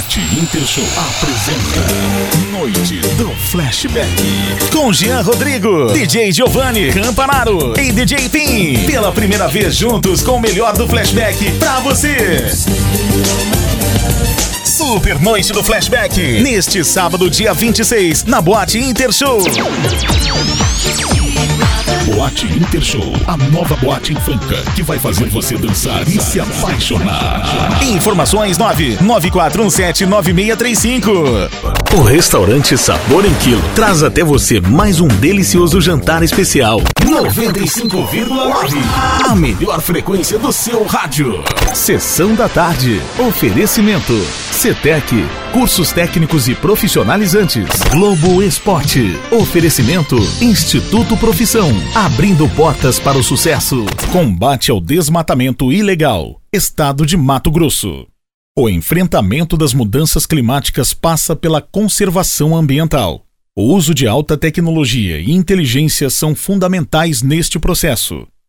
Boate Intershow apresenta Noite do Flashback com Jean Rodrigo, DJ Giovanni Campanaro e DJ Pim. Pela primeira vez juntos com o melhor do Flashback pra você. Super Noite do Flashback, neste sábado, dia 26, na Boate Intershow. Boate Intershow, a nova boate funka que vai fazer você dançar e se apaixonar. Informações 994179635. O restaurante Sabor em Quilo traz até você mais um delicioso jantar especial. 95,9, a melhor frequência do seu rádio. Sessão da tarde. Oferecimento CETEC, cursos técnicos e profissionalizantes. Globo Esporte. Oferecimento Instituto Profissão, abrindo portas para o sucesso. Combate ao desmatamento ilegal, Estado de Mato Grosso. O enfrentamento das mudanças climáticas passa pela conservação ambiental. O uso de alta tecnologia e inteligência são fundamentais neste processo.